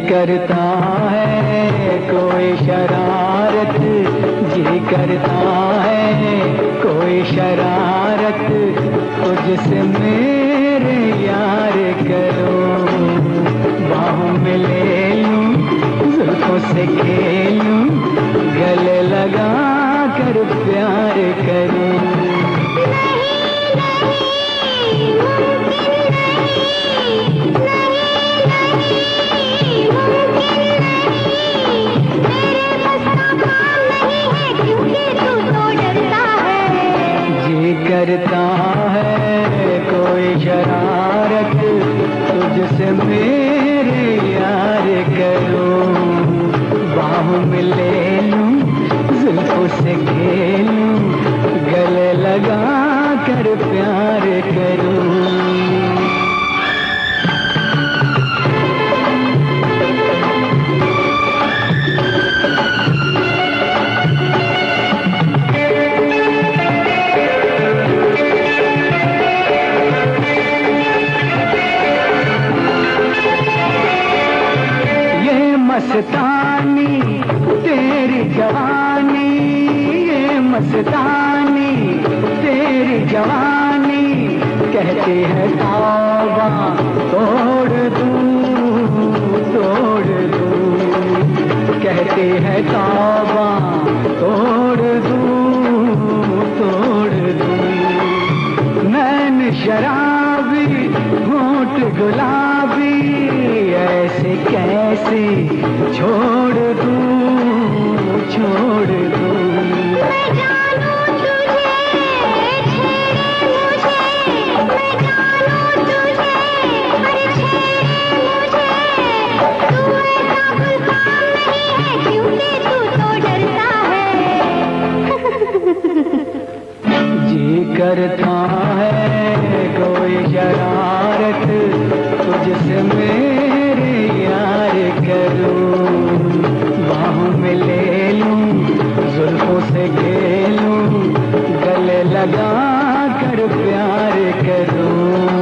करता है कोई शरारत, जी करता है कोई शरारत, तुझसे मेरे यार करो, बाहों में ले लूं, जुल्फों से खेलूं, गले लगा कर प्यार करूं। करता है कोई शरारत, तुझसे मेरे यार करूं, बाहों में ले लूं, जुल्फों से खेलूं, गले लगा कर प्यार करूं। मस्तानी तेरी जवानी, ये मस्तानी तेरी जवानी, कहती है तौबा तोड़ दूं, तोड़ दूं, कहती है तौबा तोड़ दूं, तोड़ दूं। नैन शराबी होंठ गुलाबी, ऐसे कैसे छोड़ दूं, छोड़ दूं। मैं जानूं तुझे, छेड़े मुझे, मैं जानूं तुझे, अरे छेड़े मुझे, तू ऐसा गुलफाम नहीं है, क्योंकि तू तो डरता है। जी करता है कोई शरारत, तुझसे मेरे यार करूं, बाहों में ले लूं, जुल्फों से खेलूं, गले लगा कर प्यार करूं।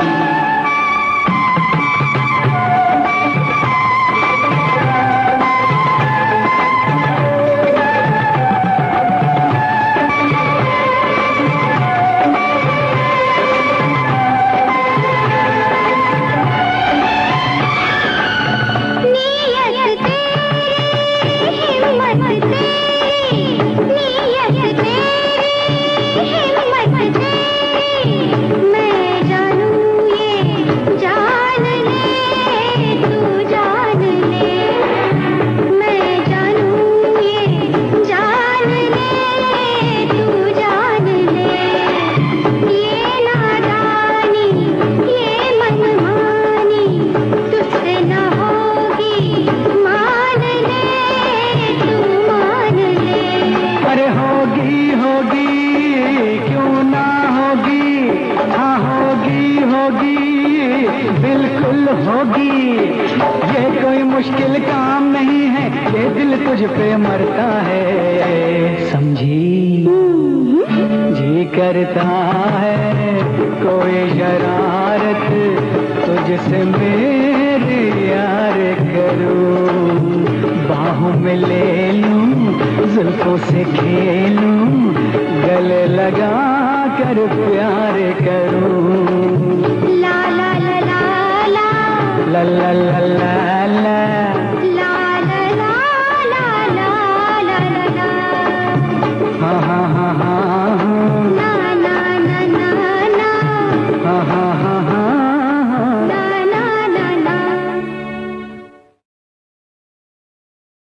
बिल्कुल होगी, ये कोई मुश्किल काम नहीं है, ये दिल तुझ पे मरता है, समझी। जी करता है कोई शरारत, तुझसे मेरे यार करूं, बाहों में ले लूं, जुल्फों से खेलूं, गले लगा कर प्यार करूं। ला ला ला ला ला ला ला ला ला।